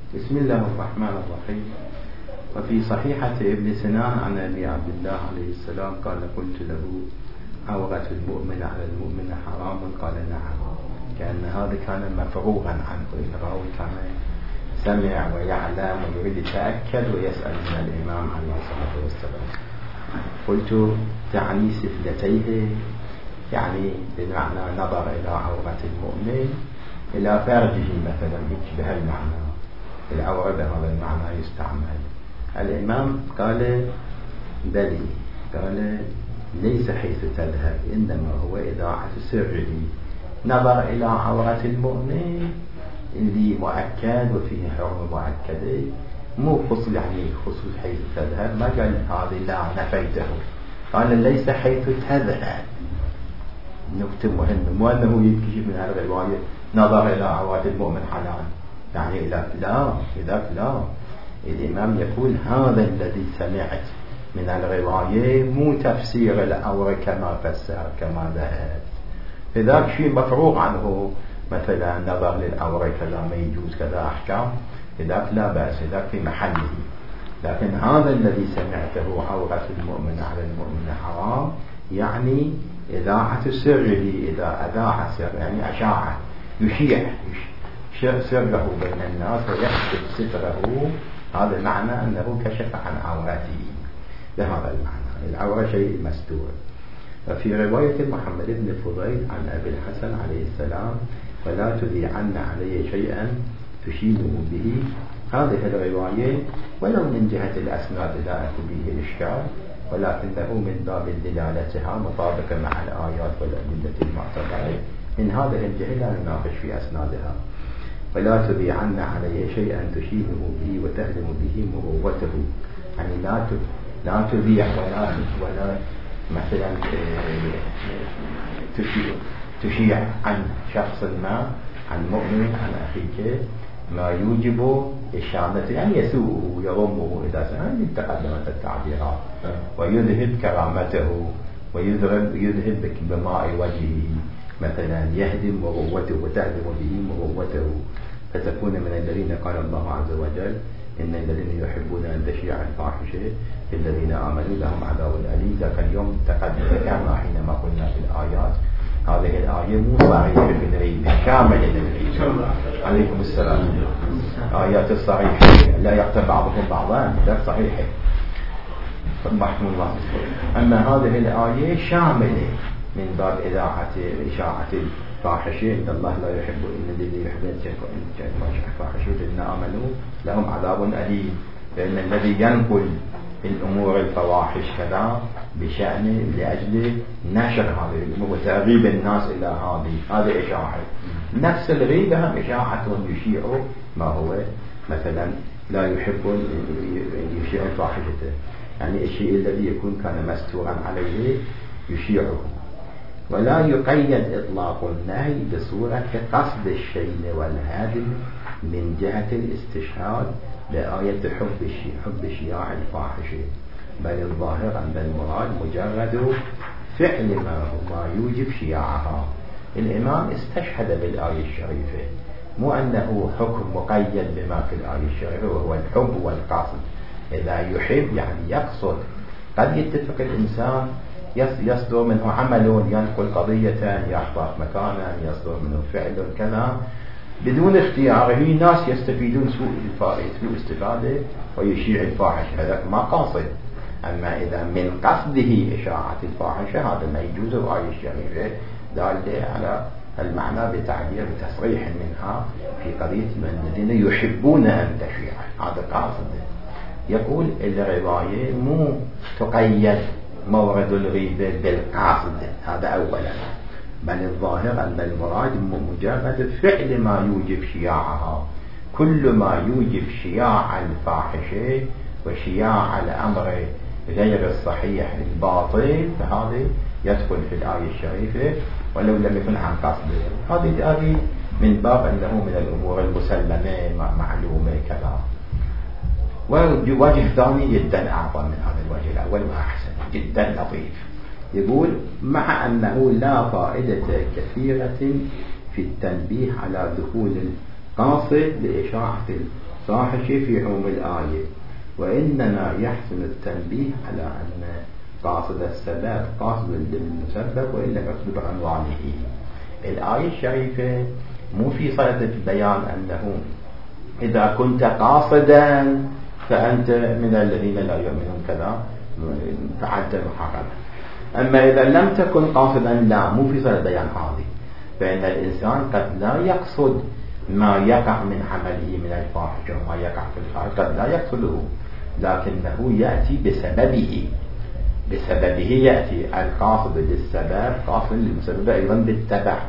بسم الله الرحمن الرحيم. وفي صحيحة ابن سنان عن أبي عبد الله عليه السلام قال قلت له عورة المؤمن على المؤمن حرام؟ قال نعم. كأن هذا كان مفروغا عنه، الراوي كان سمع ويعلم ويريد يتأكد ويسأل من الإمام عليه الصلاة والسلام. قلت تعني سفلتيه، يعني بمعنى نظر إلى عورة المؤمن إلى فرجه مثلا، يشبه المعنى، العورة بهذا المعنى يستعمل. الإمام قال بلي، قال ليس حيث تذهب، إنما هو إذاعة سره، نظر إلى عورة المؤمن اللي مؤكد وفيه حرمة مؤكدة، مو خصوص يعني خصوص حيث تذهب، ما قال هذه لا نفيته، قال ليس حيث تذهب. نكتة مهمة، مو أنه يكشف من هذا الرواية نظر إلى عورة المؤمن حلال، يعني إذا لا الإمام يقول هذا الذي سمعت من الرواية مو تفسير العورة كما فسر كما ذهب، إذا شيء مفروغ عنه، مثلا نظر للعورة كذا ما يجوز كذا أحكام، إذا لا بأس، إذا في محله. لكن هذا الذي سمعته عورة المؤمن على المؤمن حرام، يعني إذاعة سره، إذا أذاع سر يعني أشاعه، يشيع سره بين الناس ويكشف ستره، هذا معنى أنه كشف عن عورته بهذا المعنى. العورة شيء مستور. وفي رواية محمد بن فضيل عن أبي الحسن عليه السلام فلا تذيعن علي شيئا تشينه به، هذه الرواية ولو من جهة الأسناد لا أكو به إشكال، ولكنه من باب دلالتها مطابقة مع الآيات والأدلة المعتبرة، من هذه الجهة لا نناقش في أسنادها. ولا تذيعن علي شيئا تشينه به وتهدم به مروته، يعني لا تذيع ولا مثلا تشيع عن شخص ما، عن مؤمن، عن أخيك، ما يوجب إشانته، يعني يسوءه ويضمه إذا سمعني تقدمت التعبيرات، ويذهب كرامته ويذهب بماء وجهه، مثلا يهدم مروته وتهدم به مروته، فتكون من الذين قال الله عز وجل إن الذين يحبون أن تشيع الفاحشة الذين آمنوا لهم عذاب أليم. ذاك اليوم تقدم حينما قلنا في الآيات هذه الآية مو صحيحة في الغيب، كامل الغيب. عليكم السلام. آيات الصحيحة لا يقتل بعضهم بعضا، لا صحيحة رحمه الله. أما هذه الآية شاملة من باب إشاعة الفاحشة، إن الله لا يحب إن الذين يحبون الفاحشة الذين آمنوا لهم عذاب أليم، لأن الذي ينقل الأمور الفواحش كذا بشأن لأجل نشر هذه الأمور وترغيب الناس إلى هذه إشاعة. نفس الغيبة هم إشاعة يشيع ما هو مثلا لا يحب يشيع الفاحشة، يعني الشيء الذي يكون كان مستورا عليه يشيعه. ولا يقيد إطلاق النهي بصورة قصد الشين والهدم من جهة الاستشهاد بآية حب شياع الفاحشة، بل الظاهر أن المراد مجرد فعل ما يوجب شياعها. الإمام استشهد بالآية الشريفة، مو أنه حكم مقيد بما في الآية الشريفة وهو الحب والقصد. إذا يحب يعني يقصد، قد يتفق الإنسان يصدر منه عمل ينقل قضية، يحضر مكانا، يصدر منه فعل كذا بدون اختياره، ناس يستفيدون سوء استفادة ويشيع الفاحشة، هذا ما قاصد. أما إذا من قصده إشاعة الفاحشة هذا ما يجوز. الآية الشريفة دالة على المعنى بتعبير بتصريح منها في قضية من الذين يحبون أن تشيع، هذا قاصد. يقول الرواية مو تقيد مورد الغيبة بالقاصد، هذا أولا، بل الظاهر أن المراد مجرد فعل ما يوجب شياعها. كل ما يوجب شياع الفاحشة وشياع الأمر غير الصحيح الباطل فهذا يدخل في الآية الشريفة ولو لم يكن عن قصد. هذه من باب أنه من الأمور المسلمة معلومة كذا. ووجه ثاني جدا أعظم من هذا الوجه الأول وأحسن جدا لطيف، يقول مع أنه لا فائدة كثيرة في التنبيه على دخول القاصد لإشاعة الفاحشة في عموم الآية، وإنما يحسن التنبيه على أن قاصد السبب قاصد للمسبب وإلا يقصد بعنوانه. الآية الشريفة مو في صدد بيان أنه إذا كنت قاصدا فأنت من الذين لا يؤمنون كذا فعلت محرما، أما إذا لم تكن قاصدا لا، مو في صدد بيان هذه، فإن الإنسان قد لا يقصد ما يقع من عمله من الفاحشة وما يقع في الخارج، قد لا يقصده، لكنه يأتي بسببه يأتي القاصد للسبب قاصد للمسبب أيضا بالتبع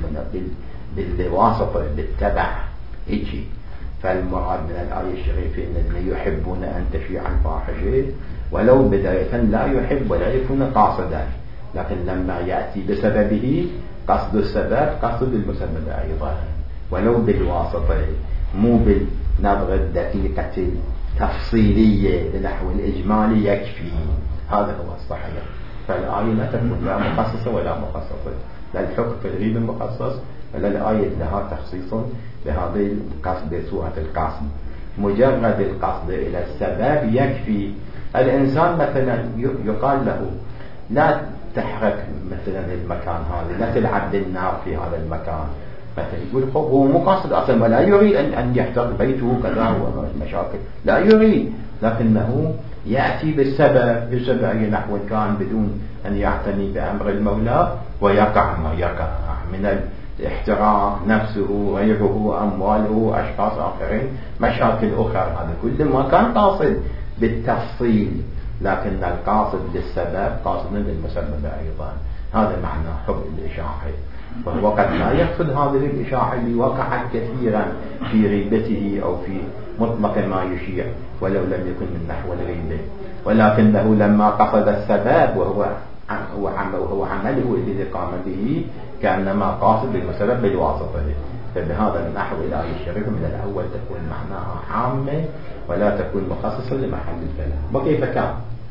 بالواسطة بالتبع إيجي. فالمراد من الآية الشريفة إن الذين يحبون أن تشيع الفاحشة ولو بداية لا يحب ولا يكون قاصدا، لكن لما يأتي بسببه قصد السبب قصد المسبب أيضا ولو بالواسطة، مو بالنظرة الدقيقة التفصيلية لنحو الإجمالي يكفي. هذا هو الصحيح. فالآية لا تكون لا مخصصة ولا مخصصة، لا الحكم في الغيب مخصص ولا الآية لها تخصيص بهذه القصد بسورة القصد. مجرد القصد إلى السبب يكفي. الإنسان مثلا يقال له لا تحرك مثلا المكان هذا، لا تلعب بالنار في هذا المكان مثلا، يقول هو مو قاصد أصلا ولا يريد أن يحترق بيته كذا ومشاكل، لا يريد، لكنه يأتي بالسبب نحو كان بدون أن يعتني بأمر المولى ويقع ما يقع من الاحتراق نفسه غيره أمواله أشخاص آخرين مشاكل أخرى. هذا كل ما كان قاصد بالتفصيل، لكن القاصد للسبب قاصد للمسبب أيضا. هذا معنى حب الإشاعة، وهو قد لا يقصد هذه الإشاعة اللي وقعت كثيرا في غيبته أو في مطلق ما يشيع ولو لم يكن من نحو الغيبة، ولكنه لما قصد السبب وهو عمله الذي قام به كأنما قاصد بالمسبب بالواسطة. فبهذا النحو الآية الشريفة من الأول تكون معناها عامة ولا تكون مخصصة لمحل الكلام. وكيف كان؟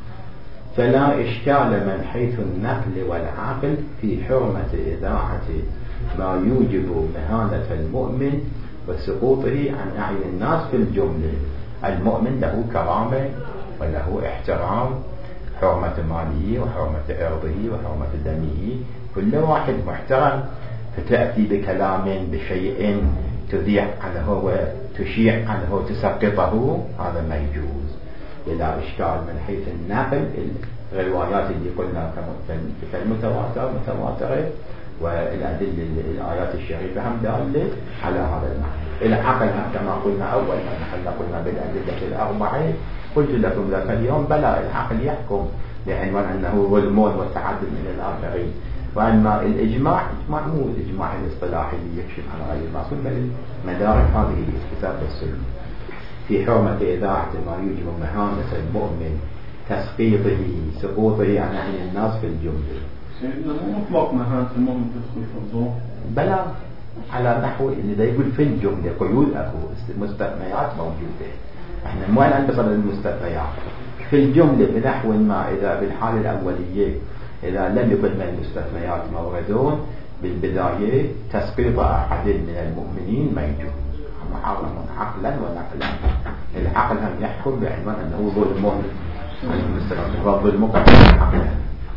فلا إشكال من حيث النقل والعقل في حرمة إذاعة ما يوجب مهانة المؤمن وسقوطه عن أعين الناس في الجملة. المؤمن له كرامة وله احترام، حرمة ماله وحرمة عرضه وحرمة دمه، كل واحد محترم، فتأتي بكلام بشيء تذيع عنه وتشيع عنه تسقطه، هذا ما يجوز. بلا إشكال من حيث النقل، الروايات اللي قلنا كالمتواترة والأدلة الآيات الشريفة هم دالة على هذا المعنى. العقل كما قلنا أول ما نحن قلنا بالأدلة الأربعة، قلت لكم ذاك اليوم بلا العقل يحكم بعنوان أنه ظلمون وتعدد من الآخرين، وأما الإجماع مو الإجماع الاصطلاحي اللي يكشف عن غير المعصوم، بل مدارك هذه الكتاب والسنة في حرمة إذاعة ما يوجب مهانة المؤمن، تسقيطه سقوطه عن أعين الناس في الجملة. سيدنا مو مطلق مهانة المؤمن تدخل في الضوء، بلا على نحو اللي يقول في الجملة قيود أكو مستثنيات موجودة، احنا مو الآن بصدد المستثنيات في الجملة بنحو ما. إذا بالحالة الأولية إذا لم يكن من المستثنيات موردون بالبداية تسقيط أحد من المؤمنين ما يجوز، محرم عقلا ونقلا. العقل هم يحكم بعنوان أنه ظلم، الظلم عقلا.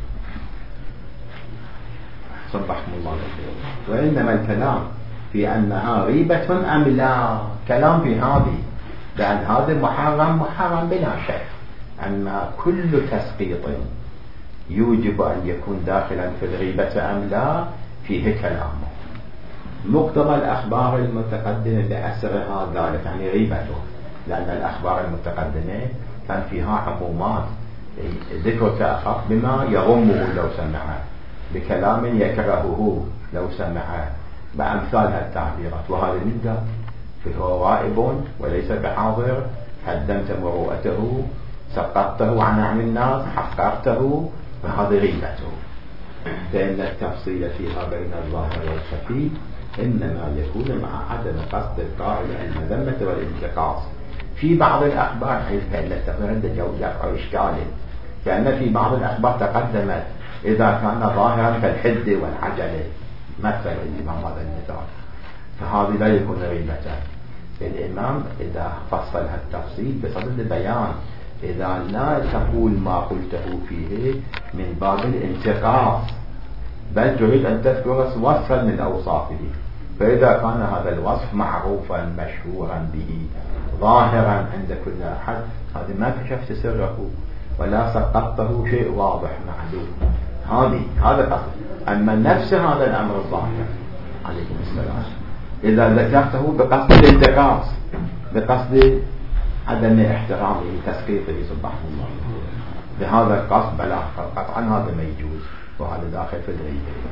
صبحكم الله بالخير. وإنما الكلام في أنها غيبة أم لا، كلام في هذه، لأن هذا محرم بلا شك. أما كل تسقيط يوجب أن يكون داخلا في الغيبة أم لا فيه كلام. مقتضى الأخبار المتقدمة بأسرها ذلك يعني غيبته، لأن الأخبار المتقدمة كان فيها عمومات، ذكرك أخف بما يغمه لو سمعه، بكلام يكرهه لو سمعه، بأمثال التعبيرات. وهذا من ذا فهو غائب وليس بحاضر، هدمت مروءته، سقطته عن أعين الناس، حقرته، وهذا غيبته. فإن التفصيل فيها بين الظاهر والخفي إنما يكون مع عدم قصد القائل المذمة والانتقاص. في بعض الأخبار فإن التفصيل عند يقع إشكال، كأن في بعض الأخبار تقدمت إذا كان ظاهرا كالحد والعجلة مثل الإمام هذا المثال، فهذا لا يكون غيبة. الإمام إذا فصل هالتفصيل بصدد البيان إذا لا تقول ما قلته فيه من باب الانتقاص، بل تريد أن تذكر وصفا من أوصافه، فإذا كان هذا الوصف معروفا مشهورا به ظاهرا عند كل أحد، هذا ما كشفت سره ولا سقطته، شيء واضح معلوم، هذا قصد. أما نفس هذا الأمر الظاهر عليكم السلام إذا ذكرته بقصد الانتقاص، بقصد عدم احترامه تسقيطه سبحانه الله، بهذا القصد بلا قطعا هذا ما يجوز، وهذا داخل في الغيبة.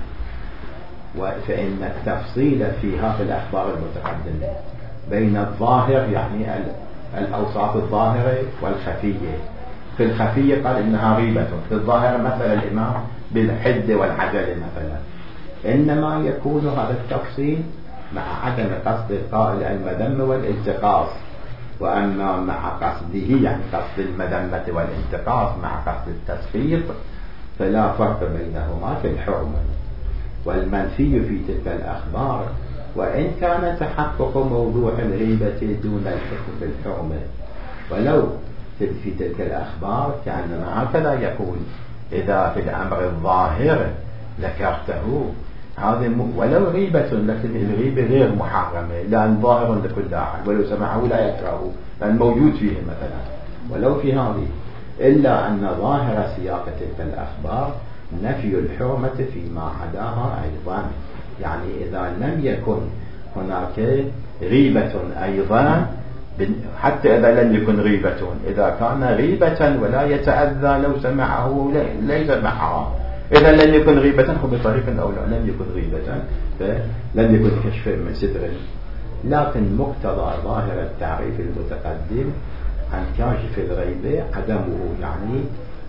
فإن التفصيل فيها في الأخبار المتقدمة بين الظاهر يعني الأوصاف الظاهرة والخفية. في الخفية قال إنها غيبة، في الظاهر مثل الإمام بالحد والعجل مثلا، إنما يكون هذا التفصيل مع عدم قصد القائل المذمة والالتقاص، وأما مع قصده يعني قصد المذمة والالتقاص مع قصد التسقيط فلا فرق بينهما في الحرمة. والمنفي في تلك الأخبار وإن كان تحقق موضوع الغيبة دون الحكم بالحرمة، ولو في تلك الأخبار كأنما هكذا يقول إذا في الأمر الظاهر ذكرته هذا ولو غيبة، لكن الغيبة غير محرمة لأن ظاهر لكل أحد، ولو سمعه لا يكرهه لأن موجود فيه مثلا، ولو في هذه، إلا أن ظاهر سياق تلك الأخبار نفي الحرمة فيما عداها أيضا. يعني إذا لم يكن هناك غيبة أيضا، حتى إذا لم يكن غيبة، إذا كان غيبة ولا يتأذى لو سمعه ليس بحرام، إذا لم يكن غيبة بطريق أو لم يكن غيبة فلم يكن كشف من ستر. لكن مقتضى ظاهر التعريف المتقدم عن كاشف الغيبة عدمه، يعني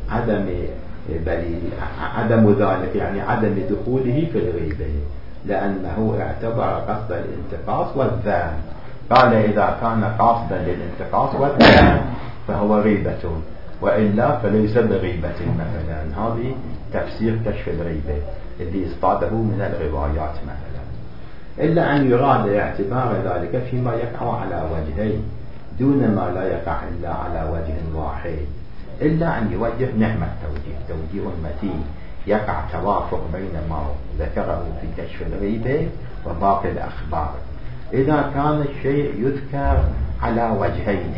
عدم ذلك، يعني عدم دخوله في الغيبة، لأنه اعتبر قصد الانتقاص والذان، قال إذا كان قاصدا للانتقاص والذان فهو غيبة، وإلا فليس بغيبة مثلا. هذه تفسير كشف الغيبة اللي اصطاده من الروايات مثلا. إلا أن يراد اعتبار ذلك فيما يقع على وجهين دون ما لا يقع إلا على وجه واحد، إلا أن يوجه نعم توجيه متين يقع توافق بين ما ذكره في كشف الغيبة وباقي الأخبار. إذا كان الشيء يذكر على وجهين،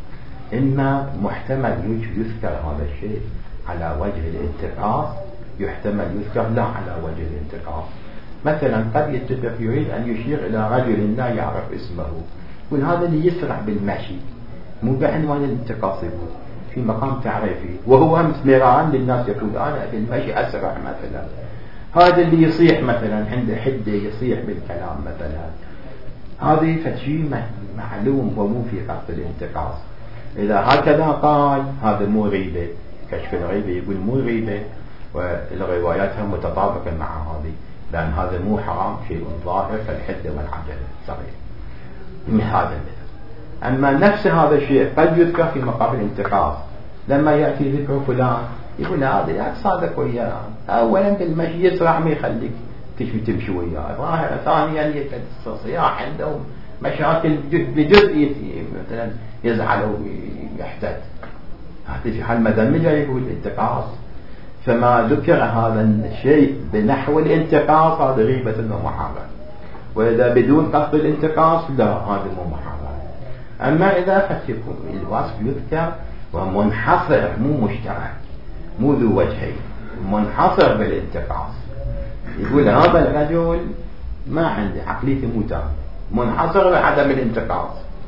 إما محتمل يذكر هذا الشيء على وجه الانتقاص، يحتمل يذكر لا على وجه الانتقاص. مثلا قد يتفق يريد أن يشير إلى رجل لا يعرف اسمه، يقول هذا اللي يسرع بالمشي مو بعنوان الانتقاص، في مقام تعريفي، وهو مرآن للناس يقول أنا في المشي أسرع مثلا. هذا اللي يصيح مثلا عند حده يصيح بالكلام مثلا، هذه فشي معلوم ومو في قصد الانتقاص. إذا هكذا قال هذا مو غيبة، كشف الغيبة يقول مو غيبة، والروايات هم متطابقة مع هذه، لأن هذا مو حرام، شيء ظاهر كالحد والعجل صغير من هذا المثل. أما نفس هذا الشيء قد يذكر في مقام الانتقاص، لما يأتي ذكر فلان يقول هذا لا تصادق وياه، أولا بالمشي يسرع ما يخليك تمشي وياه، ظاهرة ثانيا الصياح عندهم مشاكل بجزء مثلا يزعل ويحتد، هذا في حال مذمجة يقول الانتقاص. فما ذكر هذا الشيء بنحو الانتقاص هذا غيبة ومحرم، وإذا بدون قصد الانتقاص لا هذا مو محرم. أما إذا فتكم الوصف يذكر ومنحصر مو مشترك، مو ذو وجهين، منحصر بالانتقاص، يقول هذا الرجل ما عنده عقليته مو تام، منحصر بعدم الانتقاص،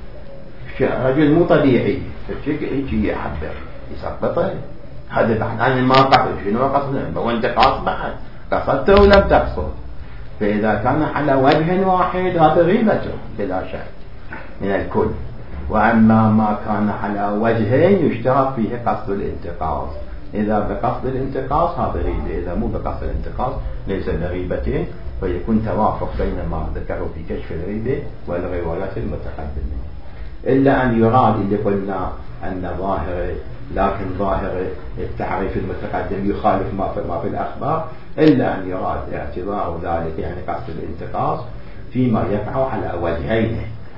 رجل مو طبيعي، يجي يعبر يسقطه، هذا بعد أنا ما قصد شنو قصده، وانتقاص بعد قصدته ولم تقصد. فإذا كان على وجه واحد هذا غيبته بلا شك من الكل. وأما ما كان على وجهين يشترط فيه قصد الانتقاص، إذا بقصد الانتقاص هذا غيبة، إذا مو بقصد الانتقاص ليس بغيبتين، فيكون توافق بين ما ذكروا في كشف الغيبة والروايات المتقدمة. إلا أن يراد اللي قلنا أن ظاهر، لكن ظاهر التعريف المتقدم يخالف ما في الأخبار، إلا أن يراد اعتبار ذلك يعني قصد الانتقاص فيما يقع على وجهين،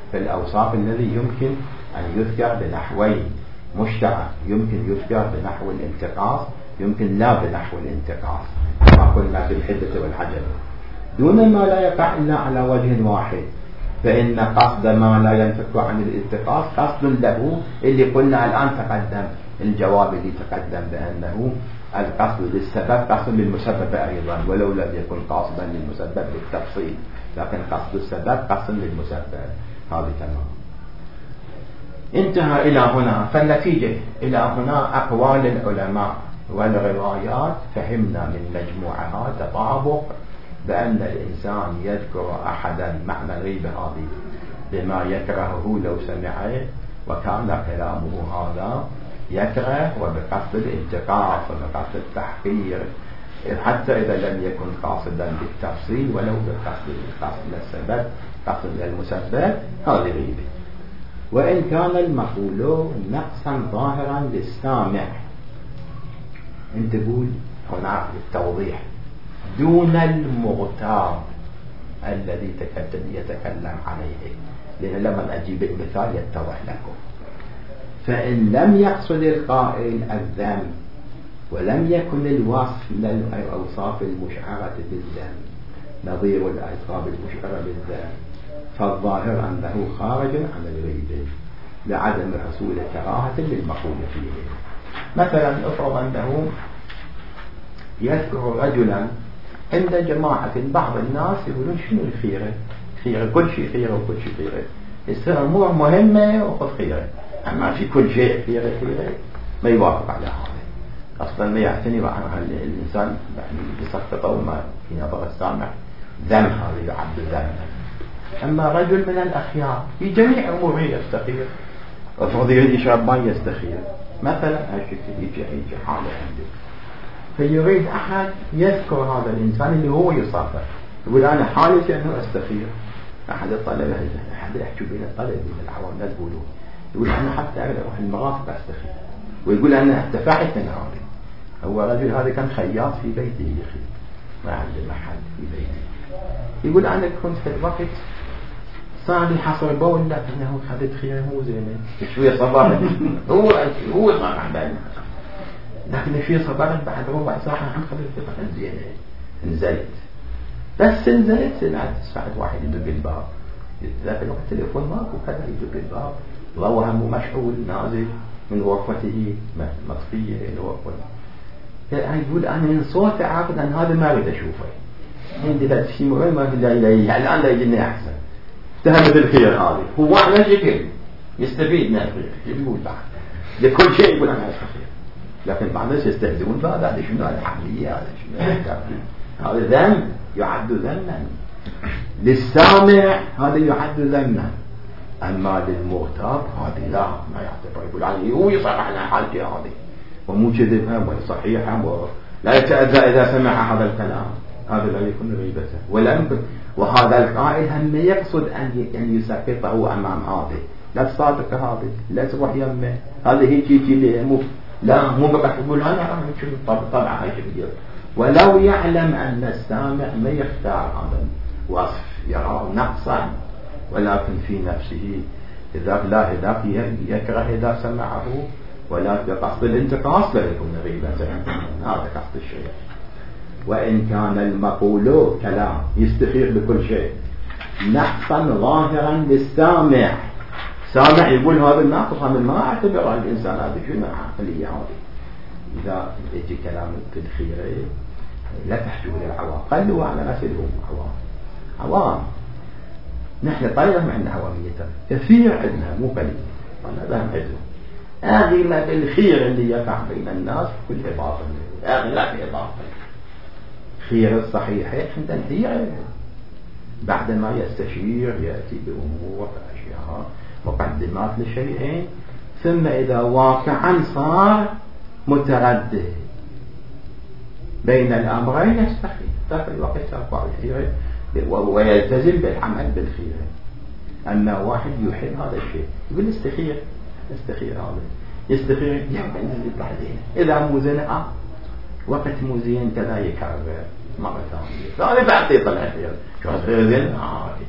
في الأوصاف الذي يمكن أن يذكر بنحوين مشترك، يمكن يذكر بنحو الانتقاص، يمكن لا بنحو الانتقاص كما قلنا في الحدة والحجر، دون ما لا يقع إلا على وجه واحد. فإن قصد ما لا ينفك عن الانتقاص قصد له، اللي قلنا الآن تقدم الجواب اللي تقدم بأنه القصد للسبب قصد للمسبب أيضا، ولو لم يكن قاصدا للمسبب بالتفصيل، لكن قصد السبب قصد للمسبب. هذه تمام. انتهى إلى هنا. فالنتيجة إلى هنا أقوال العلماء والروايات فهمنا من مجموعها تطابق بأن الإنسان يذكر أحدا معنى الغيبة هذه بما يكرهه لو سمعه، وكان كلامه هذا يكره وبقصد الانتقاص وبقصد التحقير، حتى إذا لم يكن قاصدا بالتفصيل ولو بقصد للسبب قصد للمسبب، هذه غيبة. وإن كان المقول نقصا ظاهرا للسامع، انت تقول هنا التوضيح دون المغتاب الذي يتكلم عليه، لأن لما أجيب المثال يتضح لكم. فإن لم يقصد القائل الذم ولم يكن الوصف من الأوصاف المشعرة بالذم نظير الألقاب المشعرة بالذم، فالظاهر أنه خارج عن الغيبة لعدم حصول كراهة للمقول فيه. مثلا افرض أنه يذكر رجلا عند جماعة، بعض الناس يقولون شنو الخيرة؟ خيرة كل شيء خيرة وكل شيء خيرة، يصير أمور مهمة وخذ خيرة، أما في كل شيء خيرة ما يوافق على هذا. أصلا ما يعتني مع الإنسان بسقطه وما في نظر السامع ذم، هذا يعد ذم. أما رجل من الأخيار في جميع أموره يستخير، افرض يشرب ماء يستخير مثلا، هالشكل يجي حاله عنده، فيريد أحد يذكر هذا الإنسان اللي هو يصافح، يقول أنا حالتي أنه أستخير. أحد الطلبة، أحد يحكي بين الطلبة من العوام لا تقولوا، يقول أنا حتى أروح المرافق أستخير، ويقول أنا ارتفعت من هذا. هو رجل هذا كان خياط في بيته يخي، ما عنده محل في بيته، يقول أنا كنت في الوقت صار لي حصر بول لكنه خدت خير مو زينة شوية صبرت هو صار بينها، لكن في صبرت بعد ربع ساعة عن خدت زينة. نزلت بس نزلت سمعت ساعة واحد يدق الباب، ذاك الوقت التليفون ماكو، كذا يدق الباب، ضوء همه مشعول نازل من غرفته مطفية إلى غرفته. يقول أنا من صوت عاقد أن هذا ما أريد أشوفه، عندي ذات شيء مهم ما في الآن لا يجيني أحسن. اتهمت الخير هذه هو على شكل يستفيد من الخير، يقول بعد لكل شيء يقول أنا أستخير، لكن بعد ذلك يستهزئون بعد هذا شنو الحملية، هذا شنو هذا ذم يعد ذما للسامع، هذا يعد ذما. أما للمغتاب هذه لا ما يعتبر، يقول عليه هو يصرح على حالتي هذه ومو كذبها وصحيحها ولا يتأذى إذا سمع هذا الكلام، هذا لا يكون غيبته. وهذا القائل هم يقصد أن يسقطه أمام هذا، لا تصادق هذا، لا تروح يمه هذا هيك اللي مو بقى تقول أنا طبعا هيك كبير. ولو يعلم أن السامع ما يختار هذا الوصف يراه نقصا، ولكن في نفسه إذا لا إذا يكره إذا سمعه، ولا بقصد الانتقاص لا يكون غيبة، هذا قصد الشيء. وإن كان المقول كلام يستخير بكل شيء نقصا ظاهرا للسامع، سامع يقول هذا الناقص هذا ما اعتبر الإنسان هذا شنو عقلية هذه. إذا يجي كلام في الخير لا تحجوا للعوام، قالوا على نفسهم عوام نحن طيب ما عندنا عوامية كثير، عندنا مو قليل، أنا لا عندهم أغلب بالخير اللي يقع بين الناس كل باطل، أغلب باطل. خير الصحيح عند الخير بعدما يستشير يأتي بأمور أشياء مقدمات لشيئين، ثم إذا واقعا صار متردد بين الأمرين يستخير، ذاك الوقت ترفع الخير ويلتزم بالعمل بالخير. أما واحد يحب هذا الشيء يقول استخير هذا يستخير يمكن بعدين إذا مو زين وقت مو زين كذا يكرر مرة ثانية، هذا بعد يطلع خير شو خير زين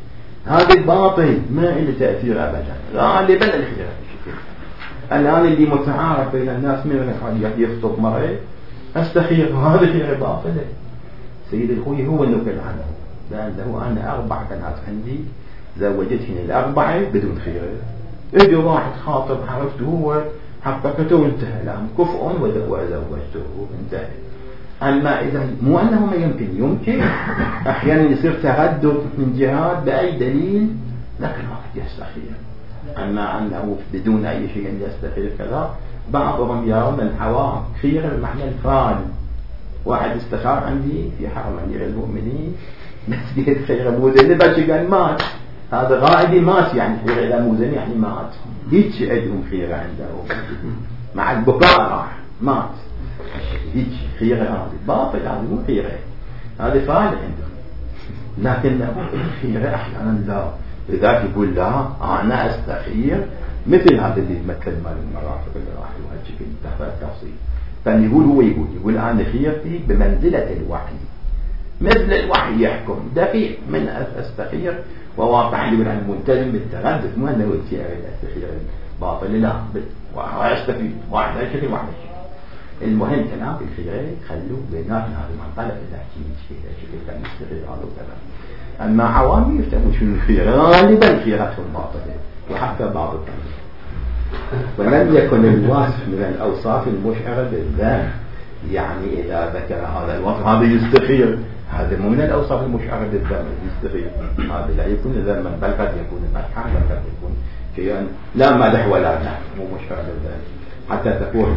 هذا الباطل ما له تأثير أبدا غالبا الخيار. الآن اللي متعارف بين الناس من يخطب مرأة أستخير هذا خيار باطل. سيد الخوي هو النقل عنه لأن له أنا 4 بنات عندي زوجتني ال4 بدون خيار. إجا واحد خاطب عرفته هو حققته وانتهى لهم كفء وزوجته وانتهى. أما إذا مو أنه ما يمكن أحيانا يصير تردد من جهات بأي دليل لكن واحد يستخير. أما أنه بدون أي شيء يستخير كذا بعضهم يرون الحوام خير المعنى الفعل. واحد استخار عندي في حرم أمير المؤمنين مسجد خير موزني بس قال مات هذا غائبي مات يعني خير إلى موزني يعني مات هيك عندهم خير عنده مع البقاء راح مات هيك خير هذا باطل هذا مو خير هذا فعل عندهم. لكن خير أحيانا لا لذلك يقول لا أنا أستخير مثل هذا اللي يمثل مال المرافق اللي راح يوجه تحت التفصيل. فنقول هو يقول أنا خيرتي بمنزلة الوحي مثل الوحي يحكم دقيق من أستخير وواقع يقول أنا ملتزم بالتردد مو أنه أستخير باطل لا وأستفيد واحد أشكي واحد أشكي. المهم كلام الخيار خلوه بيناتنا هذا ما طلب التحكيم شكل كان يستخير هذا وكذا. أما عوامي يفتموا شنو الخيار غالبا خياراتهم باطلة وحتى بعض التنظيم. ولم يكن الوصف من الأوصاف المشعرة بالذات يعني إذا ذكر هذا الوصف هذا يستخير هذا مو من الأوصاف المشعرة بالذات يستخير هذا لا يكون ذما بل قد يكون مدحا بل قد يكون شيئا لا مدح ولا نحو مو مشعر بالذات حتى تكون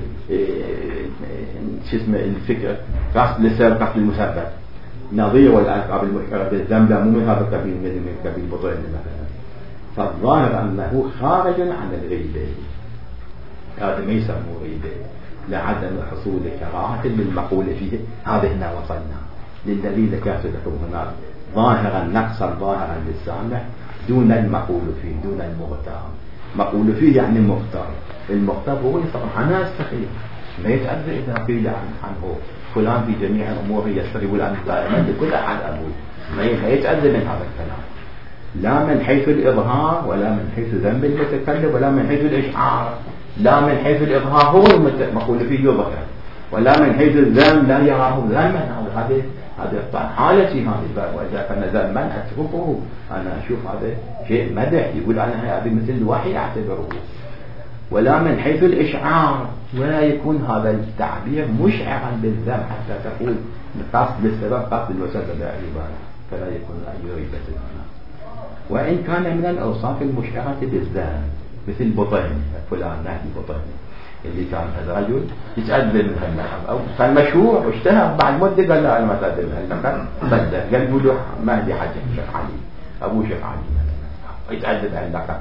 اسمه الفكرة قصد للسبب قصد المسبب نظير والألقاب المشعرة بالذنب لا مو من هذا القبيل من قبيل بطرين مثلا. فالظاهر أنه خارج عن الغيبة هذا ما يسموه غيبة لعدم حصول كراهة للمقول فيه. هذا هنا وصلنا للذي ذكرت لكم هنا ظاهرا نقصا ظاهرا للسامع دون المقول فيه دون المغتاب. مقول فيه يعني مختار المختار هو يصرح أنا أستخير ما يتأذى إذا قيل عنه فلان في جميع أموره يستغيب الآن دائما لكل أحد أبوه ما يتأذى من هذا الكلام لا من حيث الإظهار ولا من حيث ذنب المتكلم ولا من حيث الإشعار. لا من حيث الإظهار هو المقول فيه يظهر ولا من حيث الذنب لا يراه ذنبا. هذا حالتي هذه وإذا كان ذنبا أتركه أنا أشوف هذا شيء مدح يقول أنا هذا مثل الوحي أعتبره. ولا من حيث الإشعار ولا يكون هذا التعبير مشعرا بالذنب حتى تقول قصد بالسبب قصد الوسبب أيضا فلا يكون أي ريبة هنا. وإن كان من الأوصاف المشعرة بالذنب مثل بطين فلان نهدي بطين اللي كان هذا رجل يتأذى من هاللقب أو كان مشهور واشتهر بعد مدة قال لا أنا ما أتأذى من هاللقب بدأ قال له مهدي حاج شيخ علي أبو شيخ علي يتأذى من هاللقب.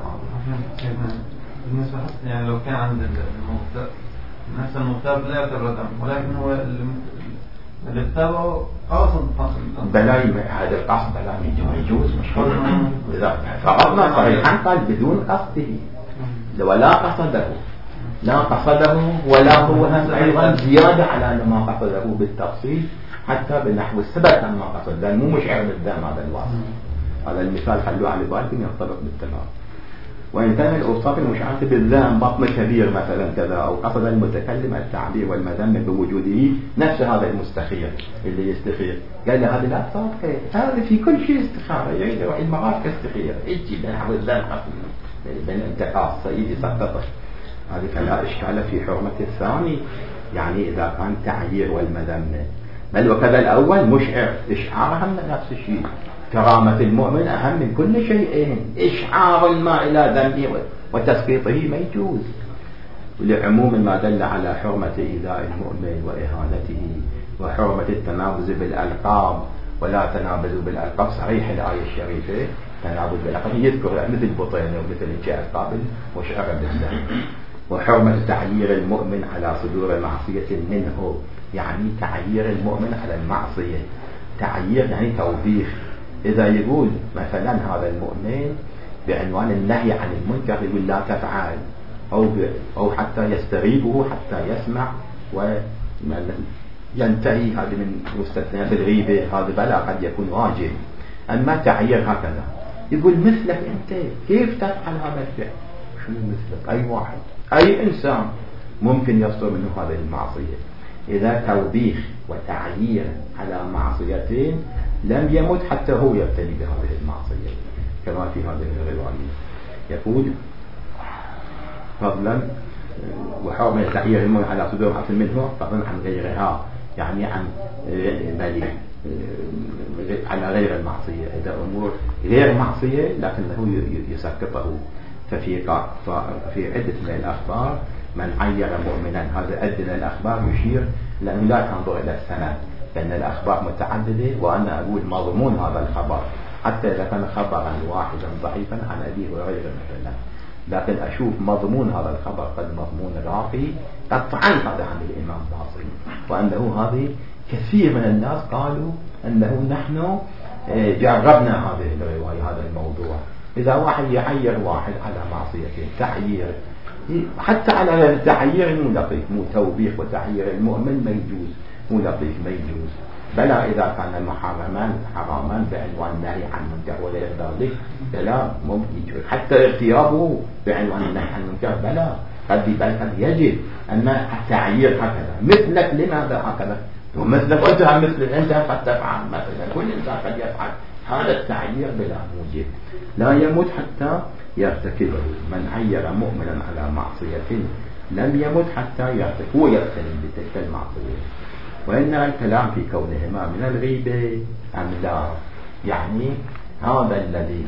بالنسبة يعني لو كان عند المغتاب نفس المغتاب لا يعتبر ذنب ولكن هو اللي اغتابه قاصد بلاي هذا القصد بلا يجوز مشهور إذا فرضنا صحيحا قال بدون قصده ولا قصده لا قصده ولا هو أيضا زيادة على ما قصده بالتفصيل حتى بنحو السبب ما قصد لأن مو مشعر بالذنب هذا الوصف. هذا المثال خلوه على بالكم يرتبط بالتمام. وإن كان الأوصاف المشعرة بالذنب بطن كبير مثلا كذا أو قصد المتكلم التعبير والمذمة بوجوده نفس هذا المستخير اللي يستخير قال هذه الألفاظ هذا في كل شيء استخارة يعيد المرات كاستخير يجي بنحو الذنب بين انتقاص سيدي سقطه هذه فلا إشكال في حرمة الثاني يعني إذا كان تعيير والمذمة بل وكذا الأول مشعر إشعار هم نفس الشيء. كرامة المؤمن أهم من كل شيء إشعار ما إلى ذنبه وتسقيطه ما يجوز لعموم ما دل على حرمة إيذاء المؤمن وإهانته وحرمة التنابز بالألقاب ولا تنابزوا بالألقاب صريح الآية الشريفة تنابز بالألقاب يذكر مثل بطين ومثل الألقاب مشعر بالذنب. وحرمة تعيير المؤمن على صدور معصية منه يعني تعيير المؤمن على المعصية تعيير يعني توبيخ. إذا يقول مثلا هذا المؤمن بعنوان النهي عن المنكر يقول لا تفعل أو حتى يستغيبه حتى يسمع وينتهي هذا من مستثنى بالغيبة هذا بلا قد يكون واجب. أما تعيير هكذا يقول مثلك أنت كيف تفعل هذا الفعل؟ شنو مثلك؟ أي واحد، أي إنسان ممكن يصدر منه هذه المعصية. إذا توبيخ وتعيير على معصيتين لم يمت حتى هو يبتلي بهذه المعصية، كما في هذه الرواية يقول فضلا وحرم التعيير المؤمن على صدور حسن منه فضلا عن غيرها، يعني عن على غير المعصية. إذا أمور غير معصية لكنه يسقطه. ففي عدة من الأخبار من عير مؤمنا، هذا أدنى الأخبار يشير لأنه لا تنظر إلى السند، لأن الأخبار متعددة وأنا أقول مضمون هذا الخبر حتى إذا كان خبرا واحدا ضعيفا عن أبي هريرة مثلا، لكن أشوف مضمون هذا الخبر قد مضمون راقي قطعا هذا عن الإمام باصري، وأنه هذه كثير من الناس قالوا أنه نحن جربنا هذه الرواية هذا الموضوع. إذا واحد يعير واحد على معصيته تعيير، حتى على التعيير مو لطيف، مو توبيخ وتعيير المؤمن ما يجوز، مو لطيف ما يجوز. بلى إذا كان حراما بعنوان النهي عن المنكر ولا ذلك بلى ممكن يجوز، حتى اغتيابه بعنوان النهي عن المنكر بلى قد يجب. أما التعيير هكذا مثلك لماذا هكذا ومثلك وأنت مثلك أنت قد تفعل مثلا، كل إنسان قد يفعل هذا التعيير بلا موجب لا يموت حتى يرتكبه. من عير مؤمنا على معصية لم يمت حتى يرتكبه ويبتلي بتلك المعصية. وإنما الكلام في كونهما من الغيبة أم لا، يعني هذا الذي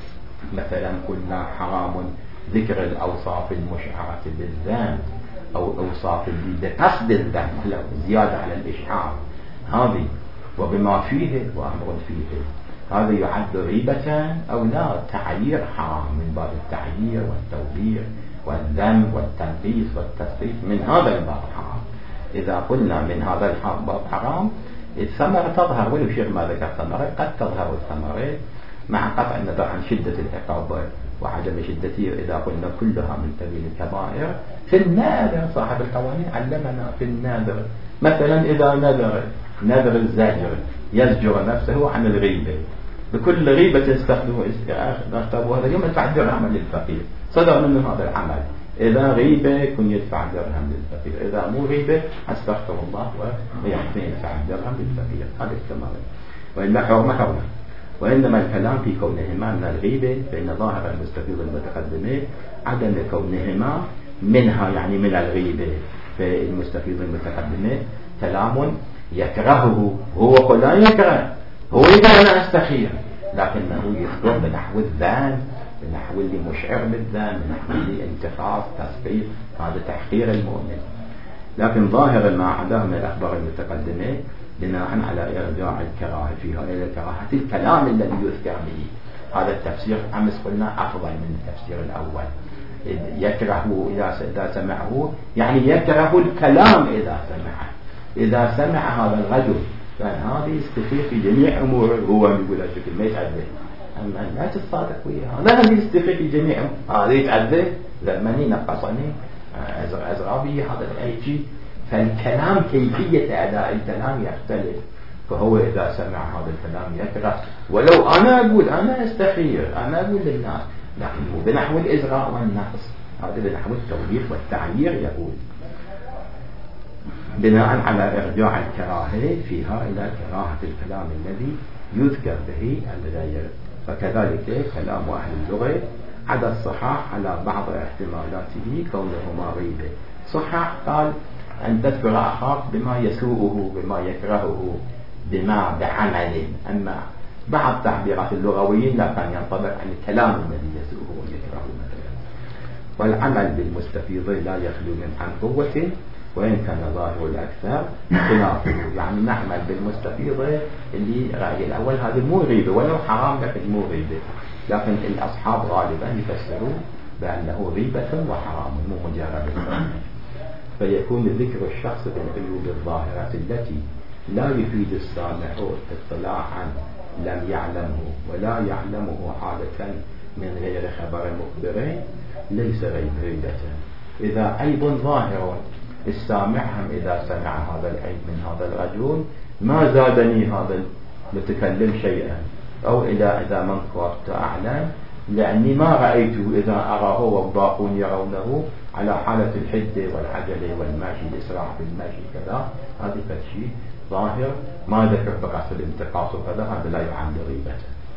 مثلا قلنا حرام ذكر الأوصاف المشعرة بالذنب أو أوصاف بقصد الذنب زيادة على الإشعار هذه وبما فيه وأمر فيه، هذا يعد غيبة أو لا؟ تعيير حرام من باب التعيير والتوبيخ والذم والتنقيص والتسقيط، من هذا الباب حرام. إذا قلنا من هذا الباب حرام الثمرة تظهر، ولو شيخ ما ذكر ثمرة قد تظهر الثمرة مع قطع النظر عن شدة العقاب وعدم شدته. إذا قلنا كلها من سبيل الكبائر في النادر، صاحب القوانين علمنا في النادر، مثلا إذا نذر الزاجر يزجر نفسه عن الغيبة، بكل غيبة استخدموا اختبوا هذا اليوم يدفع درهم للفقير، صدر منه هذا العمل. إذا غيبة يكون يدفع درهم للفقير، إذا مو غيبة استغفر الله ويحسن يدفع درهم للفقير، هذا الثمرة. وإلا حرمة. وإنما الكلام في كونهما من الغيبة، فإن ظاهر المستفيض المتقدمة عدم كونهما منها، يعني من الغيبة في المستفيض المتقدمة كلام يكرهه هو، لا يكره هو إذا أنا أستخير، لكنه يذكر بنحو الذان، بنحو اللي مشعر بالذان، بنحو اللي انتقاص تسقيط، هذا تحقير المؤمن. لكن ظاهر ما عداه من الأخبار المتقدمة بناء على إرجاع الكراهة فيها إلى كراهة الكلام الذي يذكر به. هذا التفسير أمس قلنا أفضل من التفسير الأول. يكره إذا سمعه، يعني يكره الكلام إذا سمعه. إذا سمع هذا الرجل كان هذه يستفيد في جميع أموره، هو يقول هالشكل ما يتعذب، أما لا تصادق وياه، لا هذه يستفيد في جميع هذا يتعذب زمني نقصني أزرابي هذا أي شيء. فالكلام كيفية أداء الكلام يختلف، فهو إذا سمع هذا الكلام يكره. ولو أنا أقول أنا أستخير، أنا أقول للناس، لكن بنحو الإزراء والنقص، هذا بنحو التوبيخ والتعيير. يقول بناء على إرجاع الكراهة فيها إلى كراهة الكلام الذي يذكر به الغير. فكذلك كلام أهل اللغة عدا الصحاح على بعض احتمالاته كونهما غيبة. صحاح قال أن تذكر أخاك بما يسوءه، بما يكرهه، بما بعمل. أما بعض تعبيرات اللغويين لا كان ينطبق عن الكلام الذي يسوءه ويكرهه مثلا. والعمل بالمستفيض لا يخلو من عن قوة، وإن كان ظاهر الأكثر خلافه، يعني نعمل بالمستفيضة اللي رأي الأول هذا مو غيبة ولو حرام لكن مو غيبة، لكن الأصحاب غالبا يفسروا بأنه غيبة وحرام مو مجرد الحرام. فيكون ذكر الشخص بالعيوب الظاهرة التي لا يفيد السامع اطلاعا لم يعلمه ولا يعلمه عادة من غير خبر مخبرين ليس غيبة. إذا عيب ظاهر السامعهم إذا سمع هذا العيب من هذا الرجل ما زادني هذا المتكلم شيئا، أو إذا من كنت أعلم لأني ما رأيته إذا أراه والباقون يرونه على حالة الحدة والعجلة والماشي الإسراع بالماشي كذا، هذه فشي ظاهر ما ذكر بقصد الانتقاص وكذا، هذا لا يعد غيبة،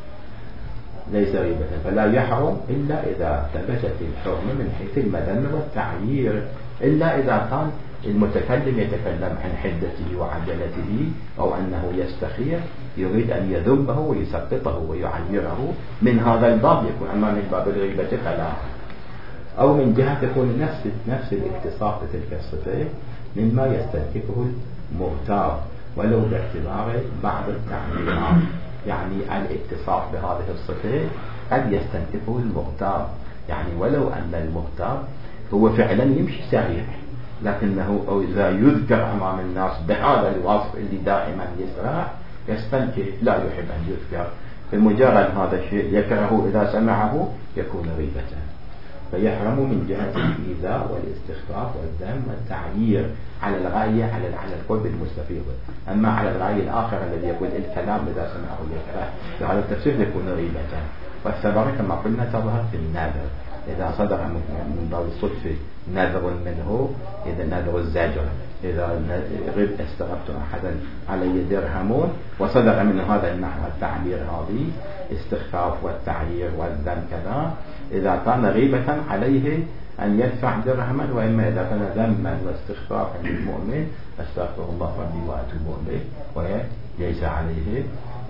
ليس غيبة. فلا يحرم إلا إذا ثبتت الحرمة من حيث المذمة والتعيير، إلا إذا كان المتكلم يتكلم عن حدته وعجلته أو أنه يستخير يريد أن يذمه ويسقطه ويعيره، من هذا الباب يكون. أما من باب الغيبة فلا. أو من جهة تكون نفس الاتصاف بتلك الصفة مما يستنكفه المغتاب ولو باعتبار بعض التعبيرات، يعني الاتصاف بهذه الصفة قد يستنكفه المغتاب، يعني ولو أن المغتاب هو فعلا يمشي سريع، لكنه أو إذا يذكر أمام الناس بهذا الوصف اللي دائما يسرع يستنكف، لا يحب أن يذكر، بمجرد هذا الشيء يكره إذا سمعه يكون غيبة. فيحرم من جهة الإيذاء والاستخفاف والذم والتعيير على الغاية على القلب المستفيض. أما على الغاية الآخر الذي يقول الكلام إذا سمعه يكره، فهذا التفسير يكون غيبة. والسبب كما قلنا تظهر في النذر، إذا صدر من باب الصدفة نذر منه، إذا نذر الزجر، إذا غبت استغبت أحدا علي درهمون، وصدر من هذا النحو التعبير هذه استخفاف والتعيير والذم كذا، إذا كان غيبة عليه أن يدفع درهما، وإما إذا كان ذما واستخفافا للمؤمن أستغفر الله ربي وأتوب إليه وليس عليه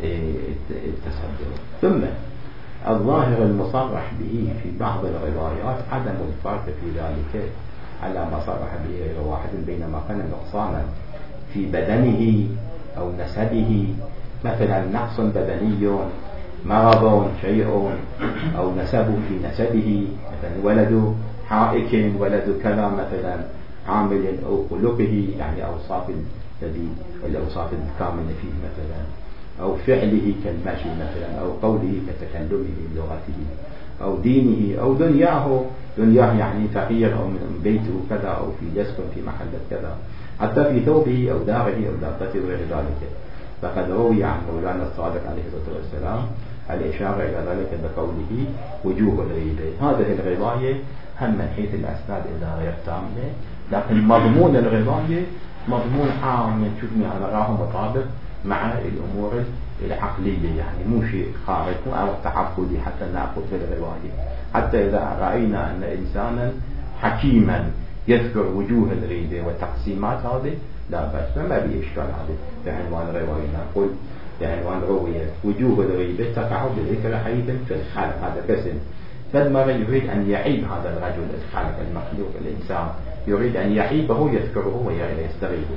التصدق. ثم الظاهر المصرح به في بعض الروايات عدم الفرق في ذلك على ما صرح به غير واحد، بينما كان نقصانا في بدنه أو نسبه، مثلا نقص بدني، مرض شيء، أو نسبه في نسبه، مثلا ولد حائك، ولد كذا، مثلا عامل أو خلقه، يعني أوصاف الأوصاف الكاملة فيه مثلا، أو فعله كالمشي مثلا، أو قوله كتكلمه بلغته، أو دينه، أو دنياه يعني فقير، أو من بيته كذا، أو في يسكن في محل كذا، حتى في ثوبه أو داره أو دابته وغير ذلك. فقد روي عن مولانا الصادق عليه الصلاة والسلام الإشارة إلى ذلك بقوله وجوه الغيبة. هذه الرواية هم من حيث الأسناد إذا غير تامة، لكن مضمون الرواية مضمون عام، نشوفني أنا راه مطابق مع الأمور العقلية، يعني مو شيء خارج، مو أمر تعقدي حتى نأخذ في الرواية. حتى إذا رأينا أن إنسانا حكيما يذكر وجوه الغيبة وتقسيمات هذه لا بأس، ما بإشكال هذه بعنوان رواية. نقول بعنوان روية وجوه الغيبة تقع بذكر عيب في الخلق، هذا قسم. فالمرء يريد أن يعيب هذا الرجل الخالق المخلوق الإنسان، يريد أن يعيبه يذكره ويستغيبه،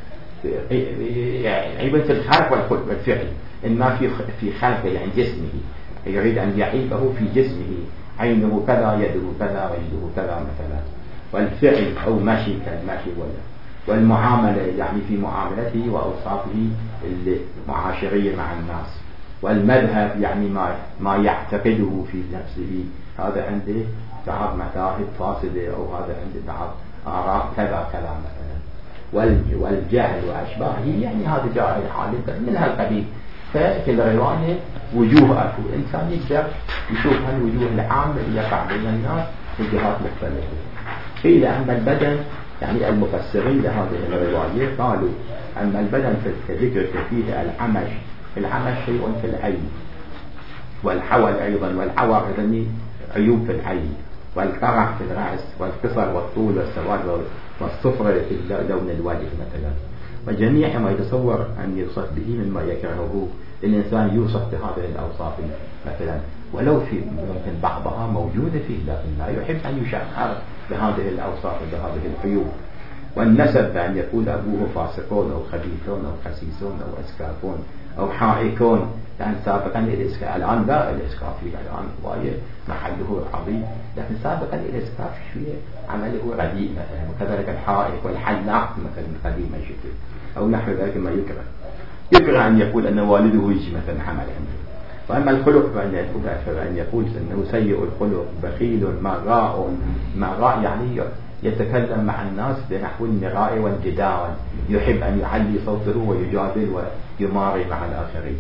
عيبة في الخلق والخلق والفعل، إما في خلقه يعني جسمه، يريد أن يعيبه في جسمه، عينه كذا، يده كذا، رجله كذا مثلا، والفعل أو ماشي كالماشي، والمعاملة يعني في معاملته وأوصافه المعاشرية مع الناس، والمذهب يعني ما يعتقده في نفسه، هذا عنده بعض مذاهب فاسدة، أو هذا عنده بعض آراء كذا كذا مثلا، والجهل وأشباهه، يعني هذا جاء الحالة من هالقبيل. ففي الرواية وجوه أكو إنسان يقدر يشوف هالوجوه العامة اللي يقع بين الناس في جهات مختلفة. قيل أن البدن، يعني المفسرين لهذه الرواية قالوا أن البدن في الذكر فيه العمش شيء في العين، والحول أيضا، والعور يعني عيوب في العين، والقرع في الرأس، والقصر والطول والسواد والصفرة في لون الوجه مثلا، وجميع ما يتصور أن يوصف به مما يكرهه الإنسان يوصف بهذه الأوصاف مثلا، ولو في ممكن بعضها موجودة فيه، لكن لا يحب أن يشعر بهذه الأوصاف بهذه العيوب. والنسب بأن يقول أبوه فاسقون أو خبيثون أو خسيسون أو أسكافون أو حائكون، يعني سابقا الإسكاف، الآن لا الإسكاف فيه الآن وايد محله عظيم، لكن سابقا الإسكاف شوية عمله رديء مثلا، وكذلك الحائك والحلاق مثلا قديما شكل أو نحو ذلك ما يكره أن يقول أن والده يجي مثلا حمل عنده. وأما الخلق فأن يقول أنه سيء الخلق، بخيل، مراء يعني يتكلم مع الناس بنحو المراء والجدال، يحب أن يعلي صوته ويجادل ويماري مع الآخرين.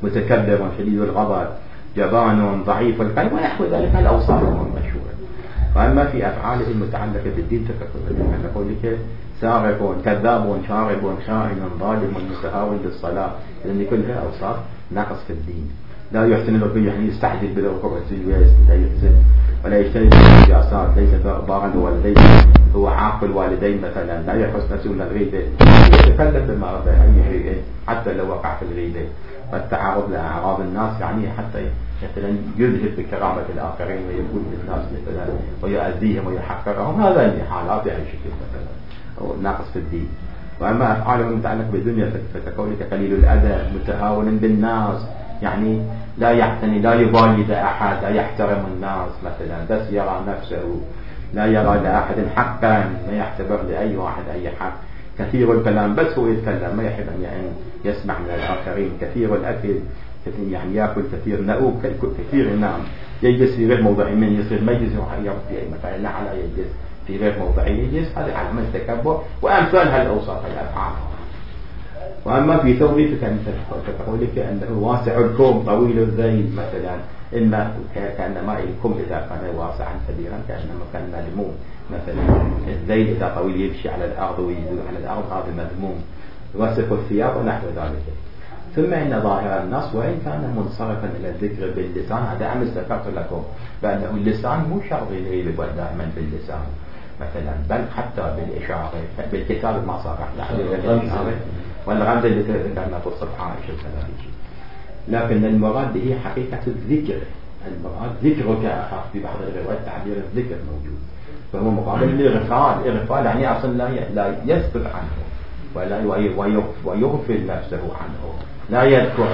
متكبر شديد الغضب جبان ضعيف القلب ونحو ذلك الأوصاف المشهورة. وأما في أفعاله المتعلقة بالدين تقول لك سارق كذاب شارب خائن ظالم متهاون بالصلاة، لأن كلها أوصاف نقص في الدين. لا يحسن الركوع يعني يستحدث بالركوع لا يحسن ولا يشتري بالنجاسات، ليس بارا الوالدين، هو عاق الوالدين مثلا، لا يحس نفسه من الغيبة، يتكلم بما أي حتى لو وقع في الغيبة، والتعرض لأعراض الناس يعني حتى مثلا يذهب بكرامة الآخرين ويقول للناس مثلا ويؤذيهم ويحقرهم، هذا اللي حالات يعني شكل مثلا أو ناقص في الدين. وأما أفعاله المتعلقة بالدنيا فتكونك قليل الأدب متهاون بالناس، يعني لا يعتني لا يبالي بأحد، لا يحترم الناس مثلا، بس يرى نفسه، لا يرى لأحد حقا، ما يحتبر لأي واحد أي حق، كثير الكلام بس هو يتكلم، ما يحب أن يسمع من الآخرين، كثير الأكل يعني يأكل كثير، نؤوب كثير ينام، يجلس في غير موضعي، من يصير مجلس يحير في أي مكان، لا على يجلس في غير موضعي يجلس، هذا علامة التكبر وأمثال هالأوصاف الأفعال. وأما في ثوبه فتقول لك أنه واسع الكم طويل الذيل مثلا، إما كأن ماء الكم إذا كان واسعا كبيرا كأنما كان مذموم مثلا، الذيل إذا طويل يمشي على الأرض ويزول على الأرض هذا مذموم، واسق الثياب ونحو ذلك. ثم إن ظاهر النص وإن كان منصرفا إلى الذكر باللسان، هذا أمس ذكرت لكم بأنه اللسان مو شرط يغيب دائما باللسان مثلا، بل حتى بالإشارة بالكتاب ما صرح بالإشارة والغمزة اللي ذكرنا في الصفحة عائشة الثلاثة. لكن المراد هي حقيقة الذكر، المراد ذكرك أخاف، في بعض الروايات تعبير الذكر موجود، فهو مقابل الإغفال. الإغفال يعني أصلا لا يسكت عنه ولا ويغفل نفسه عنه، لا يذكره.